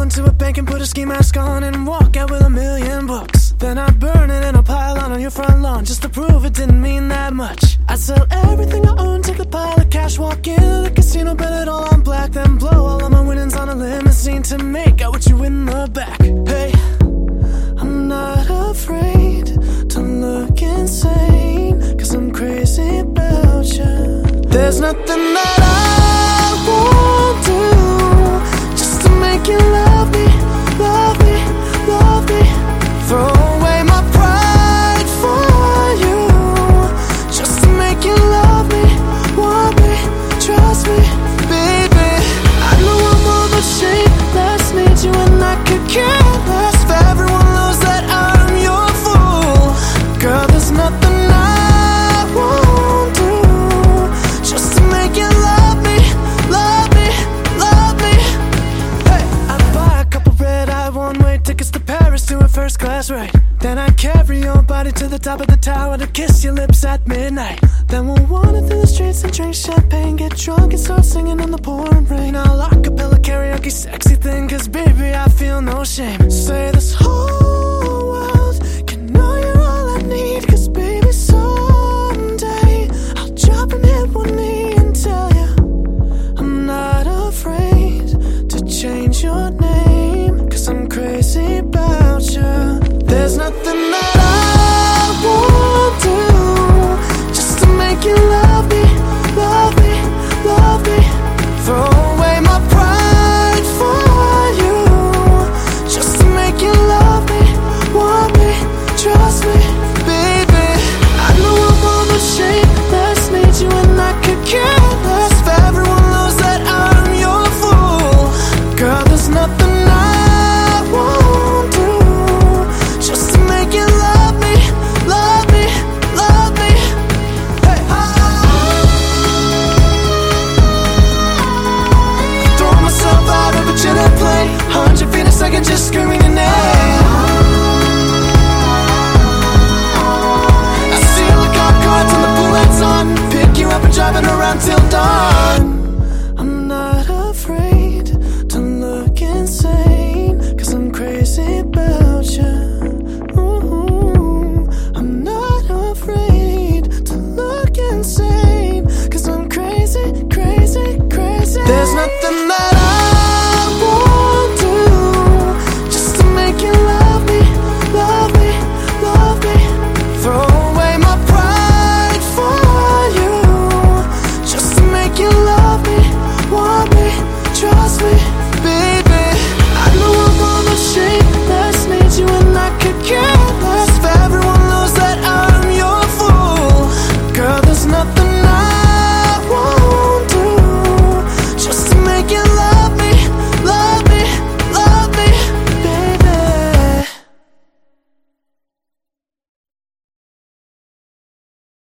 to a bank and put a ski mask on and walk out with 1,000,000 books. Then I'd burn it in a pile on your front lawn just to prove it didn't mean that much. I'd sell everything I own, take a pile of cash, walk into the casino, bet it all on black, then blow all of my winnings on a limousine to make out with you in the back. Hey, I'm not afraid to look insane, 'cause I'm crazy about you. There's nothing that I won't do just to make you love me, love me, love me. Throw away my pride for you just to make you love me, want me, trust me, baby. I know I'm all but shameless, need you and I could care less if everyone knows that I'm your fool. Girl, there's nothing I won't do just to make you love me, love me, love me. Hey, I'd buy a couple red-eye one-way tickets to Paris to a first class ride. Then I'd carry your body to the top of the tower to kiss your lips at midnight. Then we'll wander through the streets and drink champagne, get drunk and start singing in the pouring rain. I'll acapella karaoke sexy thing, 'cause baby I feel no shame. Say this whole world can know you're all I need, 'cause baby someday I'll drop and hit one knee and tell you I'm not afraid to change your name, 'cause I'm crazy about you. There's nothing that I won't do just to make you love me, love me, love me. Throw away my pride for you just to make you love me, want me, trust me, baby. I know I'm all but shameless, need you and I could care less if everyone knows that I'm your fool. Girl, there's nothing I won't do just to make you love me, love me, love me. Hey. Throw myself out of a jet plane, 100 feet a second, just screaming your name. I see you look out cards and the bullets on, pick you up and driving around till dawn. I'm not afraid to look insane, 'cause I'm crazy about you. Ooh, I'm not afraid to look insane, 'cause I'm crazy, crazy, crazy. There's nothing